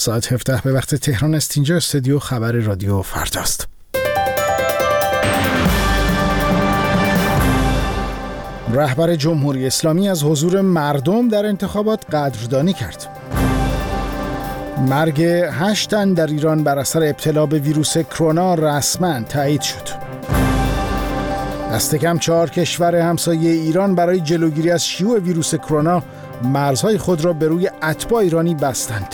ساعت 17 به وقت تهران است. اینجا استودیو خبر رادیو فرداست. رهبر جمهوری اسلامی از حضور مردم در انتخابات قدردانی کرد. مرگ 8 تن در ایران بر اثر ابتلا به ویروس کرونا رسما تایید شد. دست کم 4 کشور همسایه ایران برای جلوگیری از شیوع ویروس کرونا مرزهای خود را به روی اتباع ایرانی بستند.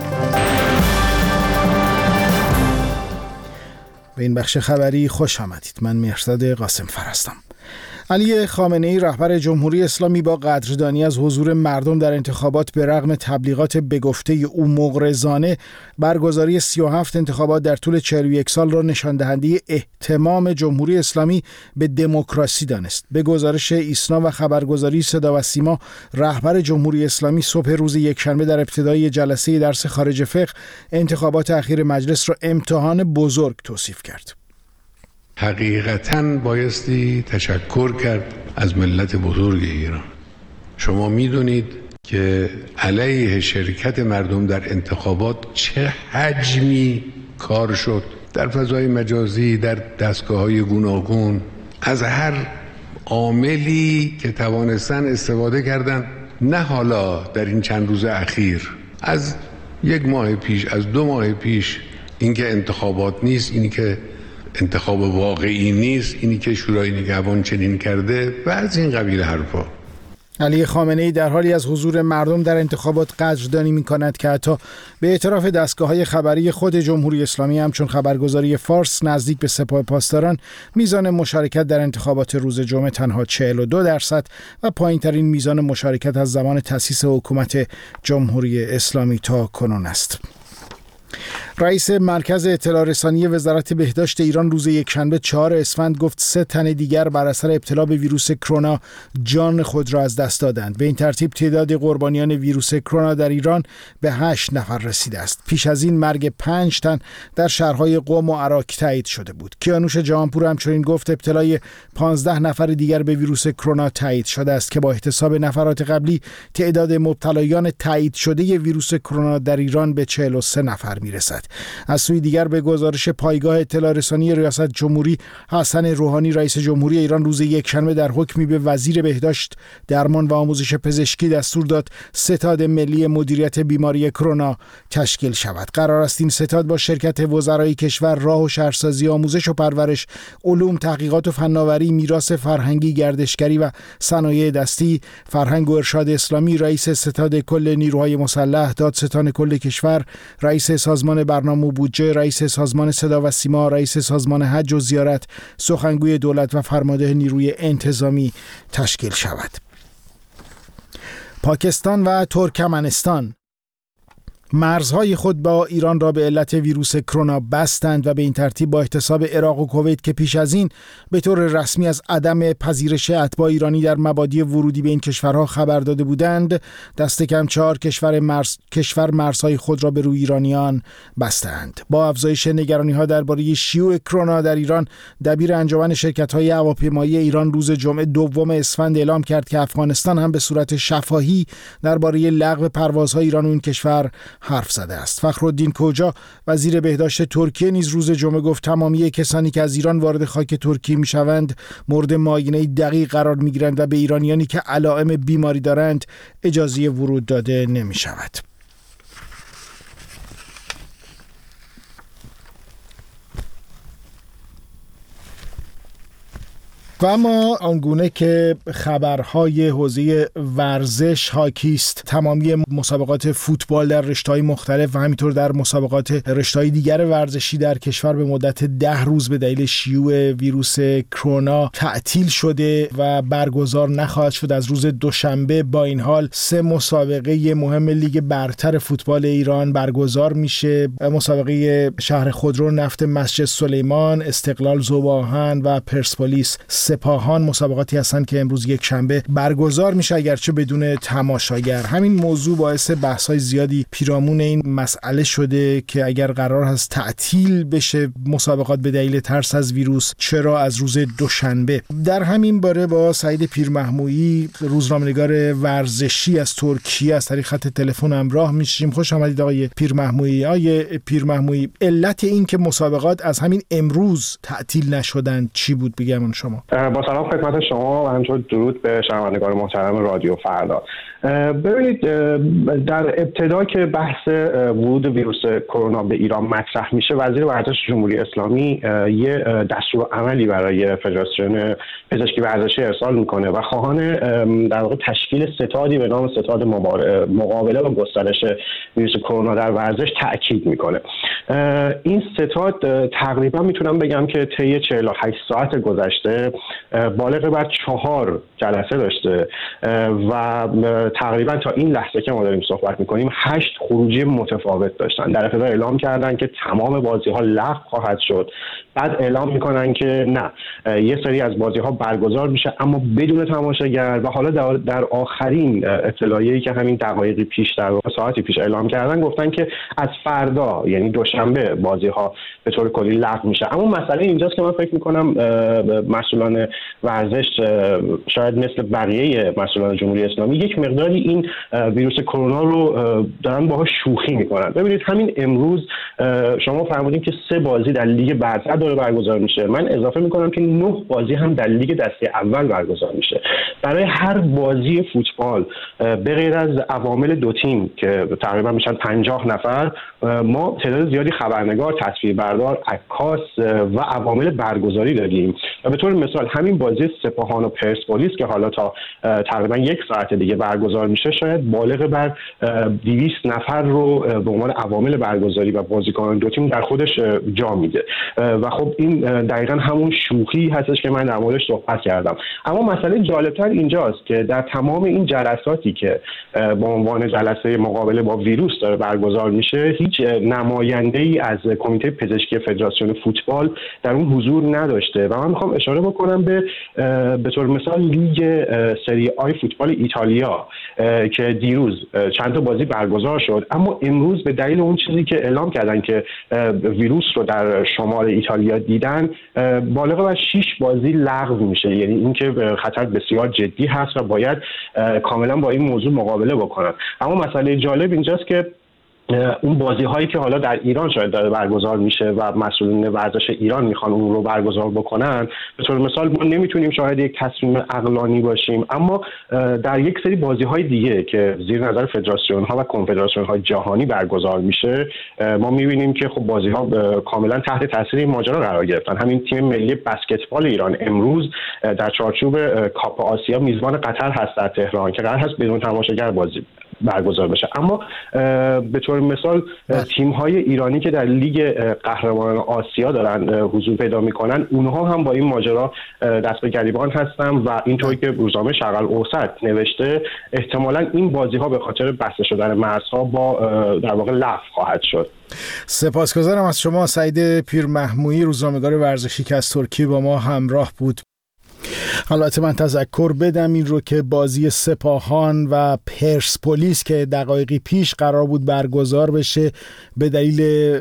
به این بخش خبری خوش آمدید. من مهرزاد قاسمفر هستم. علی خامنه‌ای رهبر جمهوری اسلامی با قدردانی از حضور مردم در انتخابات به رغم تبلیغات به گفته او مغرضانه برگزاری 37 انتخابات در طول 41 سال را نشان دهنده اهتمام جمهوری اسلامی به دموکراسی دانست. به گزارش ایسنا و خبرگزاری صدا و سیما، رهبر جمهوری اسلامی صبح روز یکشنبه در ابتدای جلسه درس خارج فقه انتخابات اخیر مجلس را امتحان بزرگ توصیف کرد. حقیقتاً بایستی تشکر کرد از ملت بزرگ ایران. شما میدونید که علیه شرکت مردم در انتخابات چه حجمی کار شد، در فضای مجازی، در دستگاه‌های گوناگون، از هر عاملی که توانستن استفاده کردن. نه حالا در این چند روز اخیر، از 1 ماه پیش، از 2 ماه پیش، اینکه انتخابات نیست، اینی که انتخاب واقعی نیست، اینی که شورای نگهبان چنین کرده و از این قبیل حرفا. علی خامنه‌ای در حالی از حضور مردم در انتخابات قدردانی می‌کند که حتی به اعتراف دستگاه‌های خبری خود جمهوری اسلامی همچون خبرگزاری فارس نزدیک به سپاه پاسداران میزان مشارکت در انتخابات روز جمعه تنها 42% و پایین‌ترین میزان مشارکت از زمان تأسیس حکومت جمهوری اسلامی تا کنون است. رئیس مرکز اطلاع رسانی وزارت بهداشت ایران روز یکشنبه 4 اسفند گفت 3 تن دیگر بر اثر ابتلا به ویروس کرونا جان خود را از دست دادند. به این ترتیب تعداد قربانیان ویروس کرونا در ایران به 8 نفر رسیده است. پیش از این مرگ 5 تن در شهرهای قم و عراق تایید شده بود. کیانوش جهانپور همچنین گفت ابتلای 15 نفر دیگر به ویروس کرونا تایید شده است که با احتساب نفرات قبلی تعداد مبتلایان تایید شده ویروس کرونا در ایران به 43 نفر میرسد. از سوی دیگر به گزارش پایگاه اطلاع رسانی ریاست جمهوری، حسن روحانی رئیس جمهوری ایران روز یکشنبه در حکمی به وزیر بهداشت، درمان و آموزش پزشکی دستور داد ستاد ملی مدیریت بیماری کرونا تشکیل شود. قرار است این ستاد با شرکت وزرای کشور، راه و شهرسازی، آموزش و پرورش، علوم، تحقیقات و فناوری، میراث فرهنگی، گردشگری و صنایع دستی، فرهنگ و ارشاد اسلامی، رئیس ستاد کل نیروهای مسلح، دادستان کل کشور، رئیس سازمان برنامه و بودجه، رئیس سازمان صدا و سیما، رئیس سازمان حج و زیارت، سخنگوی دولت و فرمانده نیروی انتظامی تشکیل شود. پاکستان و ترکمنستان مرزهای خود با ایران را به علت ویروس کرونا بستند و به این ترتیب با احتساب عراق و کویت که پیش از این به طور رسمی از عدم پذیرش اتباع ایرانی در مبادی ورودی به این کشورها خبر داده بودند، دست کم 4 کشور مرزهای خود را به روی ایرانیان بستند. با افزایش نگرانی‌ها درباره شیوع کرونا در ایران، دبیر انجمن شرکت‌های هواپیمایی ایران روز جمعه 2 اسفند اعلام کرد که افغانستان هم به صورت شفاهی درباره لغو پروازهای ایران و این کشور حرف زده است. فخرالدین کوجا وزیر بهداشت ترکیه نیز روز جمعه گفت تمامی کسانی که از ایران وارد خاک ترکیه میشوند مورد معاینه دقیق قرار میگیرند و به ایرانیانی که علائم بیماری دارند اجازه ورود داده نمیشود. و اما آنگونه که خبرهای حوزه ورزش حاکی است، تمامی مسابقات فوتبال در رشته‌های مختلف و همینطور در مسابقات رشته‌های دیگر ورزشی در کشور به مدت 10 روز به دلیل شیوع ویروس کرونا تعطیل شده و برگزار نخواهد شد از روز دوشنبه. با این حال 3 مسابقه مهم لیگ برتر فوتبال ایران برگزار میشه. مسابقه شهر خودرو، نفت مسجد سلیمان، استقلال ذوب‌آهن و پرسپولیس سپاهان مسابقاتی هستند که امروز یک شنبه برگزار میشه اگرچه بدون تماشاگر. همین موضوع باعث بحث‌های زیادی پیرامون این مسئله شده که اگر قرار هست تعطیل بشه مسابقات به دلیل ترس از ویروس، چرا از روز دوشنبه؟ در همین باره با سعید پیرمحمویی روزنامه‌نگار ورزشی از ترکیه از طریق خط تلفن همراه میشیم. خوش آمدید آقای پیرمحمویی. آقای پیرمحمویی، علت این که مسابقات از همین امروز تعطیل نشدن چی بود بگم شما؟ با سلام خدمت شما و همچنین درود به شنوندگان محترم رادیو فردا. ببینید، در ابتدا که بحث ورود ویروس کرونا به ایران مطرح میشه، وزیر ورزش جمهوری اسلامی یه دستورالعملی برای فدراسیون پزشکی ورزشی ارسال میکنه و خواهان در واقع تشکیل ستادی به نام ستاد مقابله با گسترش ویروس کرونا در ورزش تاکید میکنه. این ستاد تقریبا میتونم بگم که طی 48 ساعت گذشته بالغ بر 4 جلسه داشته و تقریبا تا این لحظه که ما داریم صحبت میکنیم 8 خروجی متفاوت داشتن. در ابتدا اعلام کردن که تمام بازی‌ها لغو خواهد شد، بعد اعلام میکنن که نه، یه سری از بازی‌ها برگزار میشه اما بدون تماشاگر، و حالا در آخرین اطلاعیه‌ای که همین دقایقی پیش، در واقع ساعتی پیش اعلام کردن، گفتن که از فردا یعنی دوشنبه بازی‌ها به طور کلی لغو میشه. اما مسئله اینجاست که من فکر میکنم مسئولان ورزش شاید مثل بقیه مسئولان جمهوری اسلامی یک مقداری این ویروس کرونا رو دارن باهاش شوخی میکنن. ببینید، همین امروز شما فرمودین که 3 بازی در لیگ برتر داره برگزار میشه. من اضافه میکنم که 9 بازی هم در لیگ دسته اول برگزار میشه. برای هر بازی فوتبال به غیر از عوامل 2 تیم که تقریبا میشن 50 نفر، ما تعداد زیادی خبرنگار، تصویربردار، عکاس و عوامل برگزاری داریم. و به طور مثال همین بازی سپاهان و پرسپولیس که حالا تا تقریبا 1 ساعت دیگه برگزار میشه، شاید بالغ بر 200 نفر رو به عنوان عوامل برگزاری و بازیکنان 2 تیم در خودش جا میده. و خب این دقیقاً همون شوخی هستش که من در موردش صحبت کردم. اما مسئله جالبتر اینجاست که در تمام این جلساتی که به عنوان جلسه مقابله با ویروس داره برگزار میشه، هیچ نماینده‌ای از کمیته پزشکی فدراسیون فوتبال در اون حضور نداشته. و من میخوام اشاره بکنم به طور مثال لیگ سری آی فوتبال ایتالیا که دیروز چند تا بازی برگزار شد، اما امروز به دلیل اون چیزی که اعلام کردن که ویروس رو در شمال ایتالیا دیدن، بالغ بر 6 بازی لغو میشه. یعنی اینکه خطر بسیار جدی هست و باید کاملا با این موضوع مقابله بکنن. اما مسئله جالب اینجاست که اون بازی هایی که حالا در ایران شاید داره برگزار میشه و مسئولین ورزش ایران میخوان اون رو برگزار بکنن، به طور مثال ما نمیتونیم شاید یک تصمیم عقلانی باشیم، اما در یک سری بازی های دیگه که زیر نظر فدراسیون ها و کنفدراسیون های جهانی برگزار میشه، ما میبینیم که خب بازی ها کاملا تحت تاثیر این ماجرا قرار گرفتن. همین تیم ملی بسکتبال ایران امروز در چارچوب کاپ آسیا میزبان قطر هست در تهران که قرار هست بدون تماشاگر بازی برگزار بشه. اما به طور مثال تیم‌های ایرانی که در لیگ قهرمانان آسیا دارن حضور پیدا می‌کنن، اونها هم با این ماجرا دست به گریبان هستن و اینطوری که روزنامه شرق الاوسط نوشته، احتمالاً این بازی‌ها به خاطر بسته شدن مرزها با در واقع لغو خواهد شد. سپاسگزارم از شما سعید پیرمحمویی، روزنامه‌نگار ورزشی که از ترکیه با ما همراه بود. البته من تذکر بدم این رو که بازی سپاهان و پرسپولیس که دقایقی پیش قرار بود برگزار بشه، به دلیل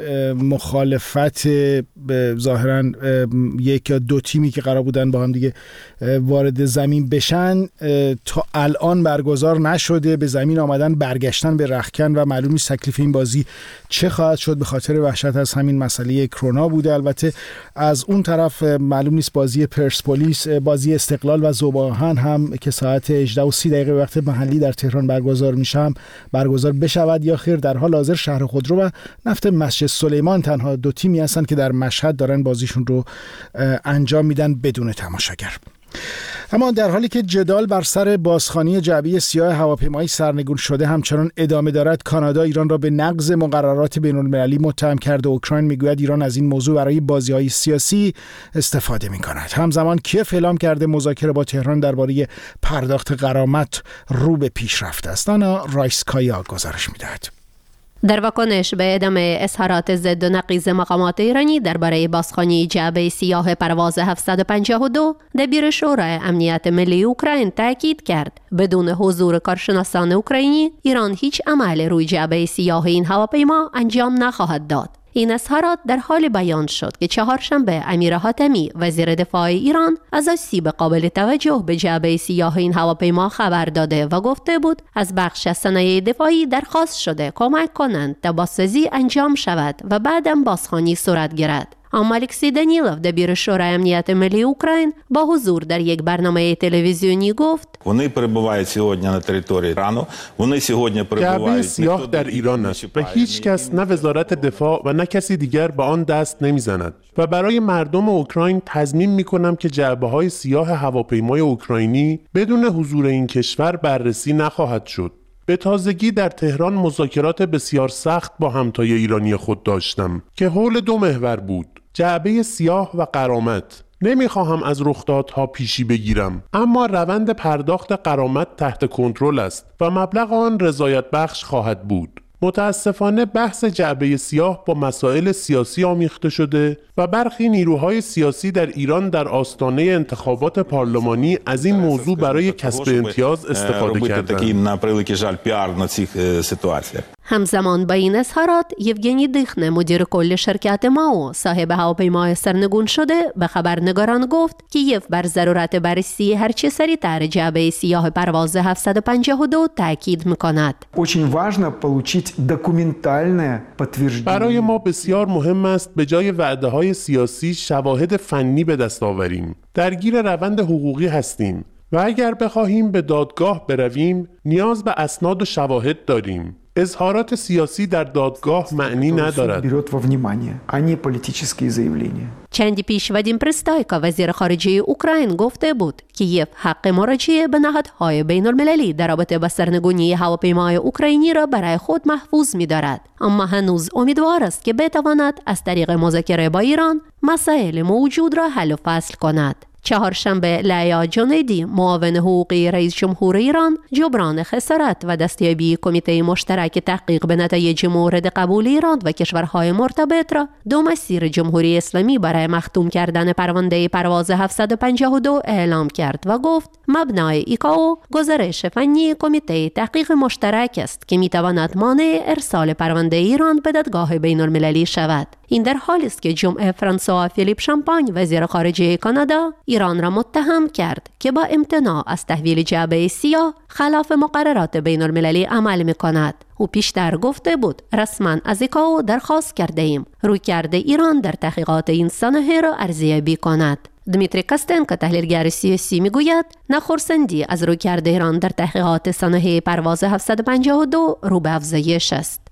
مخالفت ظاهراً 1 یا 2 تیمی که قرار بودن با هم دیگه وارد زمین بشن، تا الان برگزار نشده. به زمین آمدن، برگشتن به رختکن و معلوم نیست تکلیف این بازی چه خواهد شد به خاطر وحشت از همین مسئله کرونا بوده. البته از اون طرف معلوم نیست بازی پرسپولیس، بازی استقلال و ذوب‌آهن هم که ساعت 18:30 وقت محلی در تهران برگزار میشه برگزار بشود یا خیر. در حال حاضر شهر خودرو و نفت مسجد سلیمان تنها 2 تیمی هستن که در مشهد دارن بازیشون رو انجام میدن بدون تماشاگر. اما در حالی که جدال بر سر بازخوانی جعبه سیاه هواپیمایی سرنگون شده همچنان ادامه دارد، کانادا ایران را به نقض مقررات بین‌المللی متهم کرده. اوکراین میگوید ایران از این موضوع برای بازی‌های سیاسی استفاده می‌کند. همزمان کیف اعلام کرده مذاکره با تهران درباره پرداخت غرامت رو به پیشرفت است. آنا رایسکایا گزارش می‌دهد. در واکنش به ادامه اظهارات ضد و نقیض مقامات ایرانی درباره بازخوانی جعبه سیاه پرواز 752، دبیر شورای امنیت ملی اوکراین تاکید کرد بدون حضور کارشناسان اوکراینی ایران هیچ عمل روی جعبه سیاه این هواپیما انجام نخواهد داد. این اظهارات در حال بیان شد که چهارشنبه امیر حاتمی وزیر دفاع ایران از آسیب قابل توجه به جعبه سیاه این هواپیما خبر داده و گفته بود از بخش از صنایع دفاعی درخواست شده کمک کنند تا بازسازی انجام شود و بعداً بازخوانی صورت گیرد. الکسی دانیلوف دبیر شورای امنیت ملی اوکراین با حضور در یک برنامه تلویزیونی گفت: Вони перебувають сьогодні на території Ірану. Вони сьогодні перебувають سیاه در ایران است و هیچ کس نه وزارت دفاع و نه کسی دیگر به آن دست نمیزند و برای مردم اوکراین تضمین میکنم که جعبه‌های سیاه هواپیمای اوکراینی بدون حضور این کشور بررسی نخواهد شد. به تازگی در تهران مذاکرات بسیار سخت با همتای ایرانی خود داشتم که حول 2 محور بود: جعبه سیاه و غرامت. نمیخواهم از رخدادها پیشی بگیرم، اما روند پرداخت غرامت تحت کنترل است و مبلغ آن رضایت بخش خواهد بود. متاسفانه بحث جعبه سیاه با مسائل سیاسی آمیخته شده و برخی نیروهای سیاسی در ایران در آستانه انتخابات پارلمانی از این موضوع برای کسب امتیاز استفاده کردند. همزمان با این اظهارات، یوگنی دیخنه مدیر کل شرکت ماو صاحب هواپیمای سرنگون شده به خبرنگاران گفت که کیف بر ضرورت بررسی هرچه سریعتر جعبه سیاه پرواز 752 تاکید میکند. برای ما بسیار مهم است به جای وعده‌های سیاسی شواهد فنی به دست آوریم. درگیر روند حقوقی هستیم و اگر بخواهیم به دادگاه برویم نیاز به اسناد و شواهد داریم. اظهارات سیاسی در دادگاه معنی ندارد. چندی پیش وادیم پرستایکا وزیر خارجه اوکراین گفته بود که کیف حق مراجعه به نهادهای بین المللی در رابطه با سرنگونی هواپیمای اوکراینی را برای خود محفوظ می‌دارد، اما هنوز امیدوار است که بتواند از طریق مذاکره با ایران مسائل موجود را حل و فصل کند. چهارشنبه لیا جنیدی معاون حقوقی رئیس جمهور ایران جبران خسارت و دستیابی کمیته مشترک تحقیق به نتایج مورد قبول ایران و کشورهای مرتبط را 2 مسیر جمهوری اسلامی برای مختوم کردن پرونده پرواز 752 اعلام کرد و گفت مبنای ایکائو گزارش فنی کمیته تحقیق مشترک است که میتواند مانع ارسال پرونده ایران به دادگاه بین المللی شود. این در حالی است که جمعه فرانسوا فیلیپ شامپاین وزیر خارجه کانادا ایران را متهم کرد که با امتناع از تحویل جعبه سیاه خلاف مقررات بین المللی عمل می‌کند. او پیشتر گفته بود رسما از ایکائو درخواست کرده ایم رویکرد ایران در تحقیقات این صنایع را ارزیابی کند. دمیتری کاستنکو تحلیلگر سیاسی میگوید نخرسندی از رویکرد ایران در تحقیقات صنایع پرواز 752 رو به افزایش است.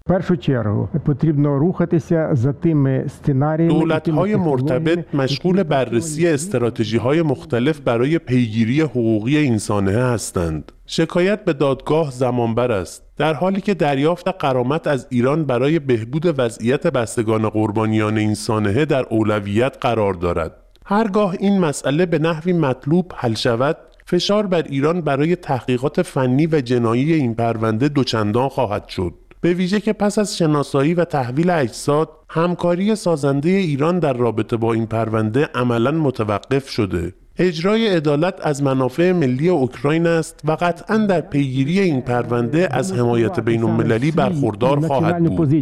دولت‌های مرتبط مشغول بررسی استراتژی‌های مختلف برای پیگیری حقوقی این صنایع هستند. شکایت به دادگاه زمانبر است، در حالی که دریافت غرامت از ایران برای بهبود وضعیت بستگان قربانیان این صنایع در اولویت قرار دارد. هرگاه این مسئله به نحوی مطلوب حل شود، فشار بر ایران برای تحقیقات فنی و جنایی این پرونده دوچندان خواهد شد. به ویژه که پس از شناسایی و تحویل اجساد، همکاری سازنده ایران در رابطه با این پرونده عملاً متوقف شده. اجرای عدالت از منافع ملی اوکراین است و قطعاً در پیگیری این پرونده از حمایت بین‌المللی برخوردار خواهد بود.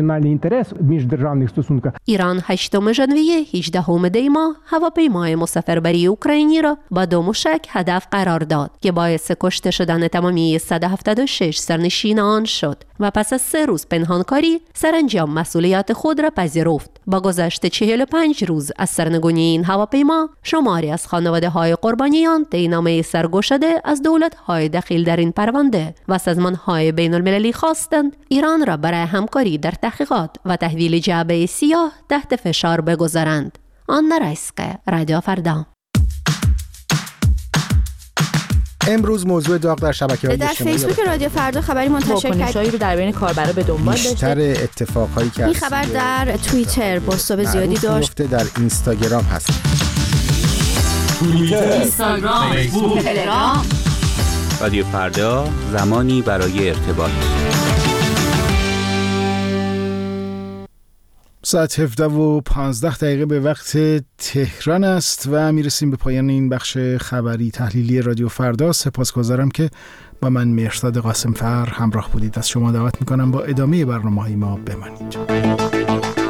ایران 8 ژانویه 18 دی ماه هواپیمای مسافربری اوکراینی را با 2 موشک هدف قرار داد که باعث کشته شدن تمامی 176 سرنشین آن شد و پس از 3 روز پنهانکاری سرانجام مسئولیت خود را پذیرفت. با گذشت 45 روز از سرنگونی این هواپیما، شماری از خانواده‌های قربانیان طی سرگشاده از دولت‌های دخیل در این پرونده و سازمان‌های بین‌المللی خواستند ایران را برای همکاری در تحقیقات و تحویل جعبه سیاه تحت فشار بگذارند. آن رایسکه، رادیو فردا. امروز موضوع داغ در شبکه‌های اجتماعی در فیسبوک رادیو فردا خبری منتشر کرد رو در بین کاربرا به دنبال داشته. بیشتر اتفاقایی که این خبر در توییتر بازتاب زیادی داشت. در اینستاگرام هست. توییتر، اینستاگرام، فیسبوک، تلگرام. رادیو فردا، زمانی برای ارتباط. ساعت 17:15 به وقت تهران است و میرسیم به پایان این بخش خبری تحلیلی رادیو فردا. سپاسگزارم که با من مهرداد قاسمفر همراه بودید. از شما دعوت میکنم با ادامه برنامه‌های ما بمانید.